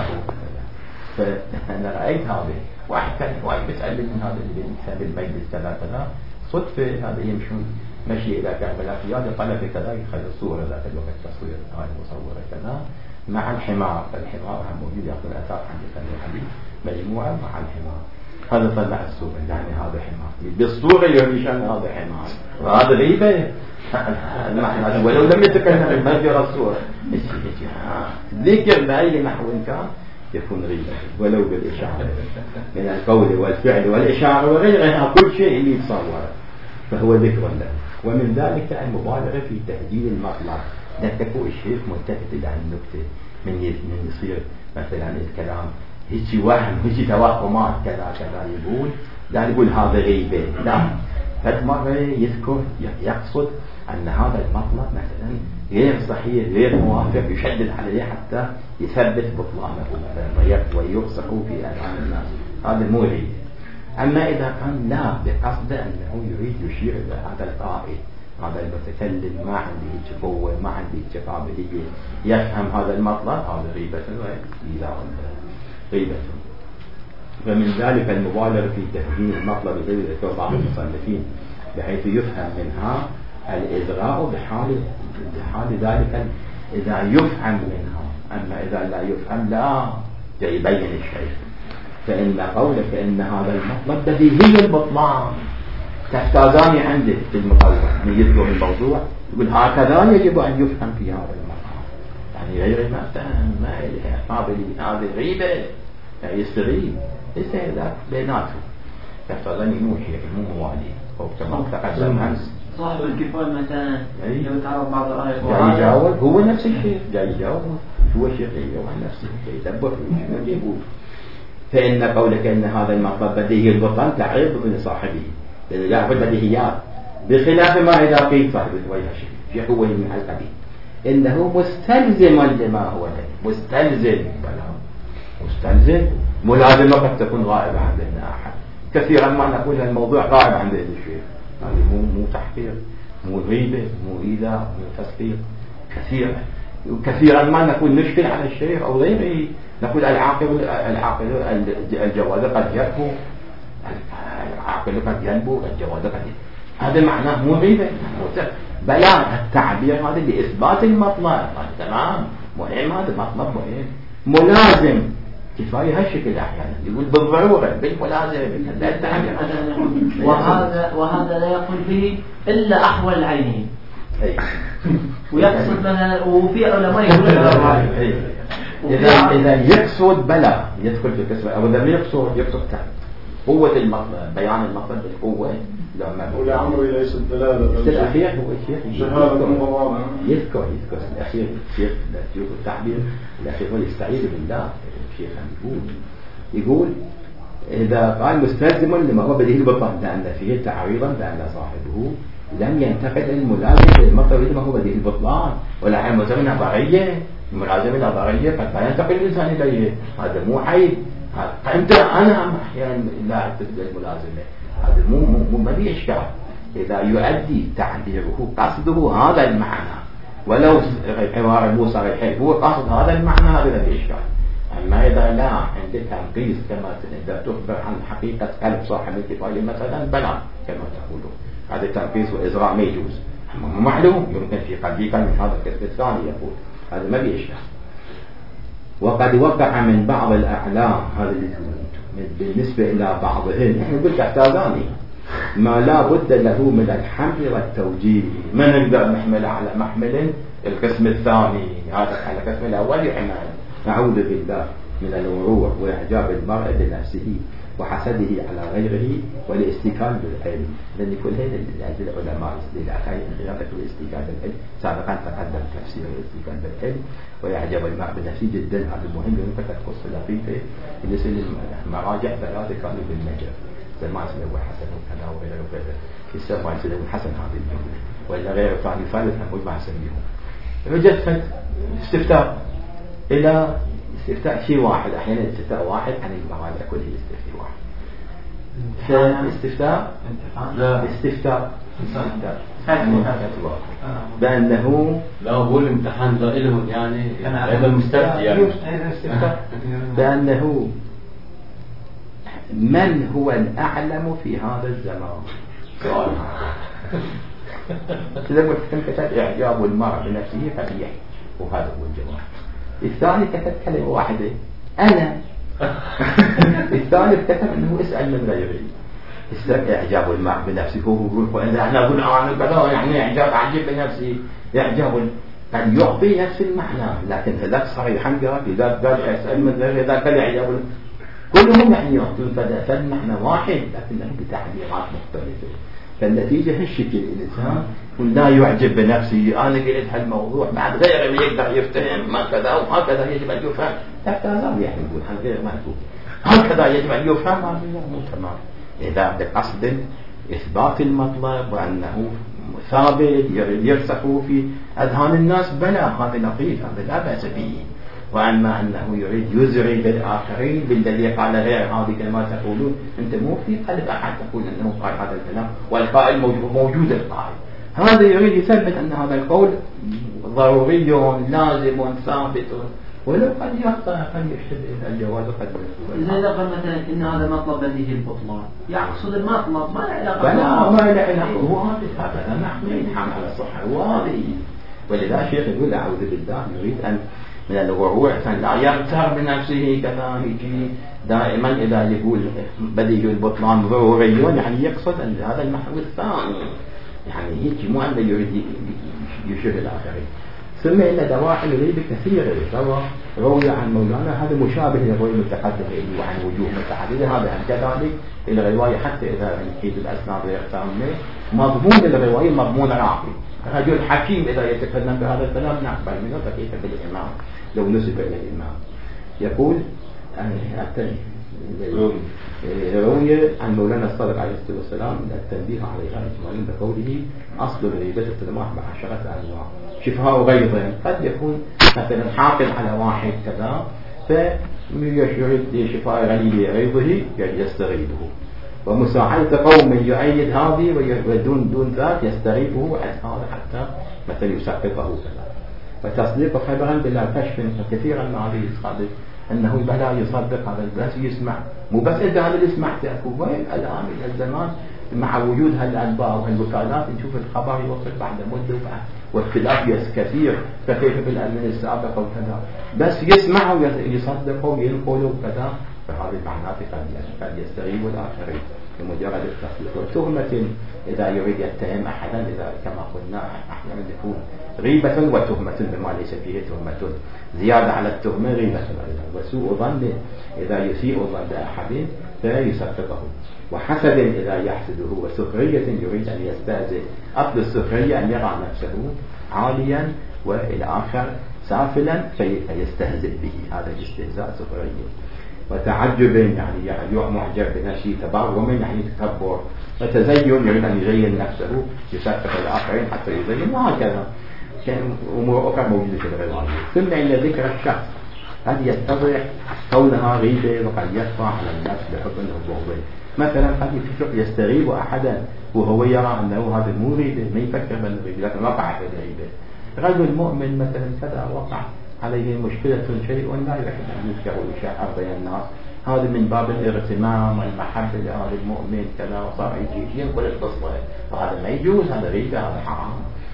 فأنا رأيت هذا واحد بيسأل من هذا اللي بيسأل المجلس ثلاثة صدفة، هذا يمشون مشي إلى كربلاء في هذا قال في كذا يخلي الصورة ذاك الوقت تصوير هاي مصورة كذا مع الحمار، فالحمار هم موجود يأخذ الأثار عند الحديث مجموعة مع الحمار، هذا طلع الصورة يعني هذا حمار بالصورة يهمشان هذا حمار، وهذا غيبة ولو لم يتكلم ما جرى الصورة ذكر بأي نحو كان يكون غيبة ولو بالإشارة من القول والفعل والإشارة وغيرها، كل شيء اللي يتصور فهو ذكر له. ومن ذلك المبالغة في تهجيل المطلب، لا تكون الشيخ ملتفت إلى النكتة من يصير مثلا الكلام هيك وهم هيك توهمات كذا كذا يقول، لا يقول هذا غيبة، لا، فالمرة يذكر يقصد أن هذا المطلب مثلا غير صحيح غير موافق، يشدد عليه حتى يثبت بطلانه مثلا ويفصح في أذهان الناس، هذا مو غيبة. أما إذا كان لا بقصد أنه يريد يشير إلى هذا القائل، هذا المتكلم ما عنده قوة ما عنده قابلية يفهم هذا المطلب، هذا غيبة وإذا غيبة. ومن ذلك المبالغة في تهجين المطلب الذي ذكر بعض المصنفين بحيث يفهم منها الإزغاء بحال ذلك إذا يفهم منها، أما إذا لا يفهم لا يبين الشيء. فإن قولك إن هذا المطلب بديهي البطلان كاستاذاني عنده في المقاومة من يذكر الموضوع يقول هكذا يجب أن يفهم في هذا المقام، يعني غير ما فهم ما إليه قابل هذه غيبة يعني يستغيب ليس ذاك بيناته كاستاذاني مو شيء مو موالي أو كما تقدم أمس صاحب الكفاية مثلا يتعرض بعض الآيات جاي يجاوب هو نفس الشيء، جاي يجاوب هو شيء يجاوب عن نفسه يدبر شنو يقول. فإن قولك إن هذا المطلب بديهي البطلان تعرض من صاحبه يعرف البديهيات، بخلاف ما إذا قيل صاحب الوجه شيء هو من القبيل إنه مستلزم لما هو له، مستلزم ملازمة قد تكون غائبة عندنا أحد، كثيرا ما نقول الموضوع غائب عند الشيخ، هذا مو تحقير مو غيبة مو إيذاء مو تسقيط، كثيرا ما نقول نشكل على الشيخ أو غيره، نقول العاقل الجواز قد يكفو، العاقل قد ينبو الجواز قد يكفو، هذا معناه مو غيبة بيان التعبير هذا لإثبات المطلب، تمام مهم، هذا مطلب مهم ملازم كفاية هالشكل أحيانا يقول بالضرورة بالملازم لا التعبير وهذا لا يقول به إلا أحوال العينين ويقصد مثلا، وفي علماء يقولون إذا يقصد بلا يدخل في القسم، أو إذا يقصد قوة المطلب، بيان المطلب بالقوة لما ولعمره ليس الدلالة الأخير هو الشيخ يذكر الأخير الشيخ التعبير الأخير هو يستعيذ بالله. الشيخ يقول إذا قال مستلزم لما هو بديه البطلان لأن فيه تعريضا بأن صاحبه لم ينتقد الملازم للمطلب لما هو بديه البطلان، ولا عن ملازمة نظرية. الملازمة نظرية قد لا ينتقد الإنسان إليه، هذا مو عيب. أنا أحيانا لا أعتقد الملازمة، هذا مو ما في إشكال إذا يؤدي تعبيره قصده هذا المعنى، ولو عبارة مو صريحة هو قصد هذا المعنى، هذا في إشكال. أما إذا لا عند تنقيص كما إذا تخبر عن حقيقة قلب صاحب الكفاية مثلا بلا كما تقولون، هذا تنقيص وإزراء ما يجوز. أما معلوم يمكن في قلبي من هذا الكسب الثاني يقول هذا ما في إشكال. وقد وقع من بعض الأعلام هذا بالنسبة إلى بعضهم، نحن قلت احتاجاني ما لا بد له من الحمل والتوجيه، ما نقدر نحمل على محمل القسم الثاني، هذا على القسم الأول يحمل. نعوذ بالله من الوروع وإعجاب المرء بنفسه وحسده على غيره والاستكان بالعلم، لأن كل هذه العلماء للأخير الاستكان بالعلم سابقا تقدم تفسير الاستكان بالعلم ويعجب المرء بنفسه جدا. هذا المهم يمكن تقص لطيفة بالنسبة للمراجع ثلاثة كانوا بالنجف زمان سلوى حسن وكذا وغيره وكذا، السلوى سلوى حسن هذه الجملة وإلا غير ثاني ثالث هم ما سميهم. رجعت استفتاء إلى استفتاء شيء واحد، أحيانا استفتاء واحد عن المراجع كله استفتاء واحد. استفتاء بأنه لا هو الامتحان لهم يعني هذا المستفتي يعني بأنه من هو الأعلم في هذا الزمان؟ سؤال لما كتبت إعجاب المرء بنفسه فليح، وهذا هو الجواب. الثاني كتب كلمة واحدة أنا. الثالث كتب أنه اسأل من غيري. إعجاب المرء بنفسه هو يقول إذا إحنا نقول كذا يعني إعجاب عجيب بنفسي، إعجاب قد يعطي نفس المعنى لكن هذاك صريحا قال إذا قال اسأل من غيري إذا كان إعجاب كلهم يعني يعطون فد معنى واحد لكنهم بتعبيرات مختلفة. فالنتيجة هالشكل الإنسان لا يعجب بنفسه، أنا قلت هالموضوع بعد غيره يقدر يفتهم ما كذا وهكذا يجب أن يفهم، حتى لا يعني يقول غير مكتوب هكذا يجب أن يفهم، هذا مو تمام. إذا بقصد إثبات المطلب وأنه ثابت يرسخ في أذهان الناس بلا هذا لطيف، هذا لا بأس به. وأما أنه يريد يزري بالآخرين بالذي قال غير هذه كما تقولون، أنت مو في قلب أحد تقول أنه قال هذا الكلام والقائل موجود القائل، هذا يريد يثبت أن هذا القول ضروري لازم ثابت، ولو قد يخطأ قد يشتد الجواز قد يكون. إذا قال مثلا إن هذا مطلب بديه البطلان يقصد المطلب ما له علاقة، لا ما له علاقة، هو هذا نحن نحمل على الصحة واضح. ولذا الشيخ يقول أعوذ بالله يريد أن من الوقوع لا يغتر بنفسه كذا يجي دائما إذا يقول بديه البطلان ضروري يعني يقصد هذا المحور الثاني، يعني هيك مو أنه يريد يشير الآخرين. ثم إن دواعي يريد كثيرة روي عن مولانا هذا مشابه للرواية المتقدمة وعن وجوه متعددة، هذا كذلك الرواية حتى إذا نحيد الأسناد ويختارونه مضمون الرواية مضمون راقي. رجل حكيم إذا يتكلم بهذا الكلام نقبل منه فكيف بالإمام لو نسب إلى الإمام. يقول روي عن مولانا الصادق عليه الصلاة والسلام التنبيه عليها إجمالا بقوله أصل الغيبة التلماح بعشرة أنواع شفاء غيظ، قد يكون مثلا حاقد على واحد كذا فيشرد شفاء غليل غيظه يستغيبه، ومساعدة قوم يؤيد هذه ودون ذات يستغيبه هذا حتى مثلا يسقطه كذا، وتصديق خبرا بلا كشف كثيرا مع هذه الصادق أنه بلا يصدق هذا بس يسمع، مو بس أنت هذا اللي سمعت وين الآن إلى الزمان مع وجود هالأنباء والوكالات نشوف الخبر يوصل بعد مدة واختلاف كثير فكيف بالأزمنة السابقة وكذا، بس يسمع ويصدق وينقل وكذا، فهذه المعنات قد يستغيب الآخرين. بمجرد التصديق. وتهمة إذا يريد يتهم أحدا، إذا كما قلنا أحيانا يكون غيبة وتهمة بما ليس فيه تهمة، زيادة على التهمة غيبة أيضا، وسوء ظن إذا يسيء ظن أحد فيصدقه، وحسد إذا يحسده، وسخرية يريد أن يستهزئ. أصل السخرية أن يرى نفسه عاليا والآخر سافلا فيستهزئ به، هذا الاستهزاء سخرية. وتعجب يعني معجب بنفسه، تبرم يعني تكبر، وتزين يريد أن يزين نفسه يسقط الآخرين حتى يزين، وهكذا أمور أخرى موجودة في الرواية. ثم إن ذكر الشخص قد يتضح كونها غيبة، وقد يخفى على الناس بحب أنه بغض. مثلا قد يستغيب أحدا وهو يرى أنه هذا مو غيبة، ما يفكر بالغيبة لكن وقع في الغيبة. رجل مؤمن مثلا كذا وقع عليه مشكلة شيء لا يحب أن يذكر ويشعر بين الناس، هذا من باب الاغتمام والمحبة لهذا المؤمن كذا، وصار يجي ينقل القصة، وهذا ما يجوز، هذا غيبة، هذا حرام.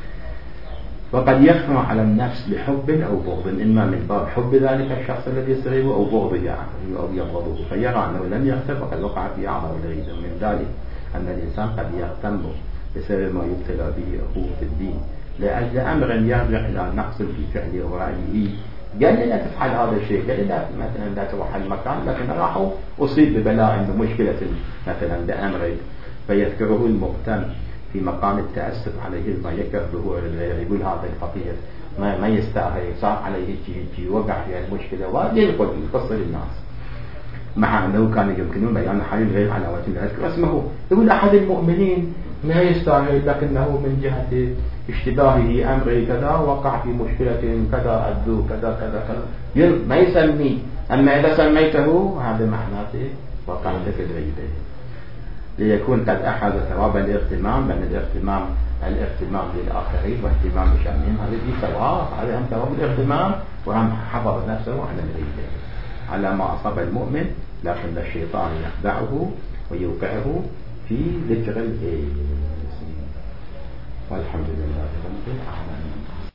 وقد يخفى على النفس بحب أو بغض، إما من باب حب ذلك الشخص الذي يستغيبه أو بغضه يعني أو يبغضه، فيرى أنه لم يغتب وقد وقع في أعظم الغيبة. من ذلك أن الإنسان قد يغتم بسبب ما يبتلى به أخوه في الدين لأجل أمر يرجع إلى نقص في فعله ورأيه، قال لي لا تفعل هذا الشيء، قال لي لا مثلا لا تروح المكان، لكن راح أصيب ببلاء بمشكلة مثلا بأمر، فيذكره المغتم في مقام التأسف عليه ما يكره ظهور الغير، يقول هذا الفقير ما يستاهل، صار عليه شيء وقع في المشكلة، وينقل القصة للناس، مع أنه كان يمكنون بيان حال الغير على وجه لا يذكر اسمه. يقول أحد المؤمنين ما يستاهل، لكنه من جهة اشتباهه أمر كذا وقع في مشكلة كذا أدو كذا كذا كذا، ما يسميه. أما إذا سميته هذا معناته وقع في الغيبة، ليكون قد أخذ ثواب الاغتمام، بأن الاغتمام للآخرين واهتمام بشأنهم هذا في ثواب، هذا هم ثواب الاغتمام، وهم حفظ نفسه على الغيبة على ما أصاب المؤمن، لكن الشيطان يخدعه ويوقعه في ذكر الإيس. والحمد لله.